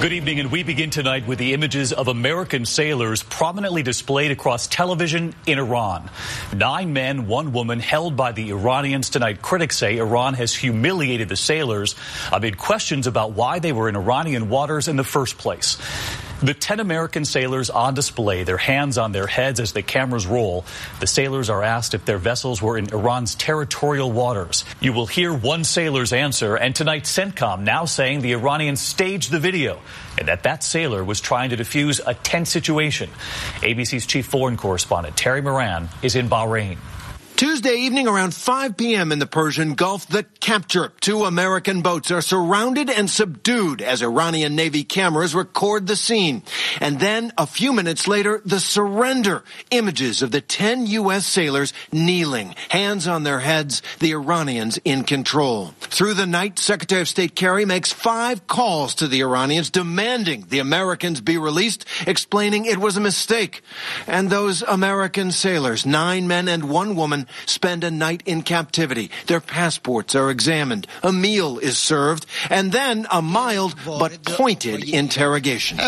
Good evening, and we begin tonight with the images of American sailors prominently displayed across television in Iran. 9 men, 1 woman held by the Iranians tonight. Critics say Iran has humiliated the sailors amid questions about why they were in Iranian waters in the first place. The 10 American sailors on display, their hands on their heads as the cameras roll. The sailors are asked if their vessels were in Iran's territorial waters. You will hear one sailor's answer, and tonight CENTCOM now saying the Iranians staged the video and that sailor was trying to defuse a tense situation. ABC's chief foreign correspondent Terry Moran is in Bahrain. Tuesday evening around 5 p.m. in the Persian Gulf, the Capture. 2 American boats are surrounded and subdued as Iranian Navy cameras record the scene. And then, a few minutes later, the surrender. Images of the 10 U.S. sailors kneeling, hands on their heads, the Iranians in control. Through the night, Secretary of State Kerry makes 5 calls to the Iranians demanding the Americans be released, explaining it was a mistake. And those American sailors, 9 men and 1 woman, spend a night in captivity. Their passports are examined. A meal is served, and then a mild but pointed interrogation.